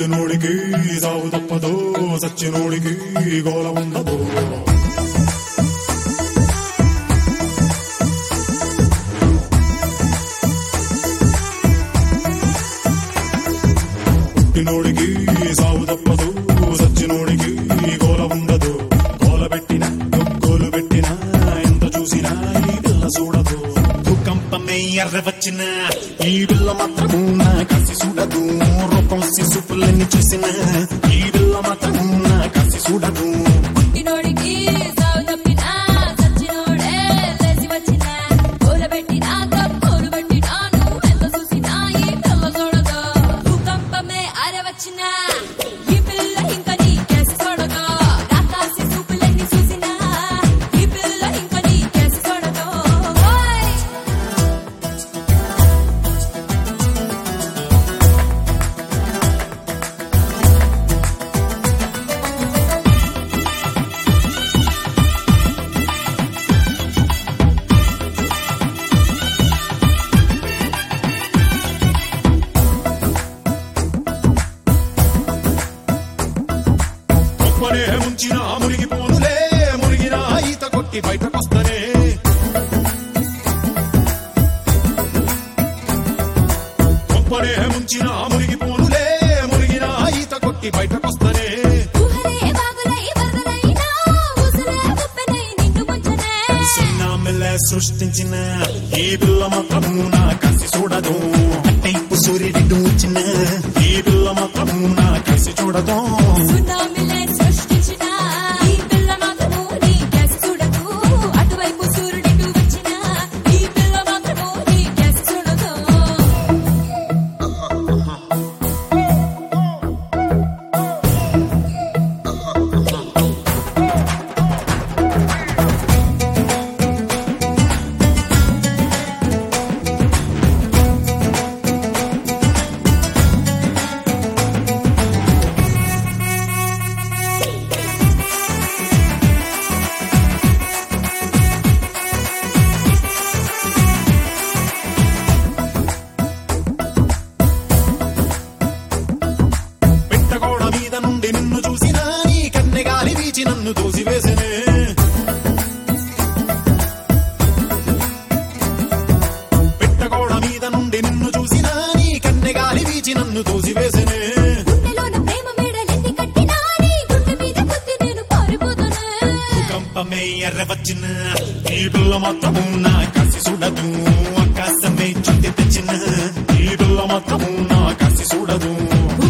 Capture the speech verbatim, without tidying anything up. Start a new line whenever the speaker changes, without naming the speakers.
పుట్టినోడికి సావు తప్పదో, సచ్చినోడికి గోల ఉండదు. పుట్టినోడికి సావు తప్పదు, సచ్చినోడికి గోల ఉండదు. గోల పెట్టిన గోలు పెట్టిన ఎంత చూసినా ఈ పిల్ల చూడదు. భూకంపమే ఎర్ర వచ్చిన ఈ పిల్ల మాత్రము నా కసి చూడదు. రూపం శిశుపులని చూసిన ఈ పిల్ల మాత్రము నా కసి చూడదు.
పుట్టినోడికి సావు తప్పినా సచ్చినోడే లేచి వచ్చిన గోల పెట్టినా గోలు పెట్టినా నువ్వు ఎంత చూసినా ఈ పిల్ల చూడదు. భూకంపమే అర వచ్చిన ఈ పిల్ల ఇంకా నీ కేసు చూడదు. రాకాసి చూపులన్నీ చూసినా ఈ పిల్ల ఇంకా నీ కేసు చూడదు.
గొప్పనే ముంచిన మునిగిపోనులే, మునిగిన ఈత కొట్టి బయటకొస్తనే. గొప్పనే ముంచిన మునిగిపోనులే, మునిగిన ఈత కొట్టి బయటకొస్తనే.
ఊహలే బాగులై వరదలైనా ఊసలే ఉప్పెనై నిన్ను ముంచనే.
సున్నామిలే సృష్టించిన ఈ పిల్ల మాత్రము నా కసి చూడదు. అట్టైపు సూర్యుడు వచ్చిన ఈ పిల్ల మాత్రము నా కసి చూడదు.
సునామీలే సృష్టించిన ఈ పిల్ల మాత్రము నీ కేసు చూడదు. అటువైపు సూర్యుడిటు వచ్చిన ఈ పిల్ల మాత్రము నీ కేసు చూడదు.
పెట్టగోడ మీద నుండి నిన్ను చూసినా నీ కన్నె గాలి వీచి నన్ను తోసివేసనే. పెట్టగోడ మీద నుండి నిన్ను చూసినా నీ కన్నె గాలి వీచి నన్ను తోసివేసనే.
గుండెలోన ప్రేమ మేడలెన్ని కట్టినా నీ గుండె మీద కొద్ది నేను పారిపోతానే.
భూకంపమే ఎర్ర వచ్చిన ఈ పిల్ల మాత్రము నా కసి చూడదు. ఆకాశమే చుట్టి తెచ్చిన ఈ పిల్ల మాత్రము నా కసి చూడదు.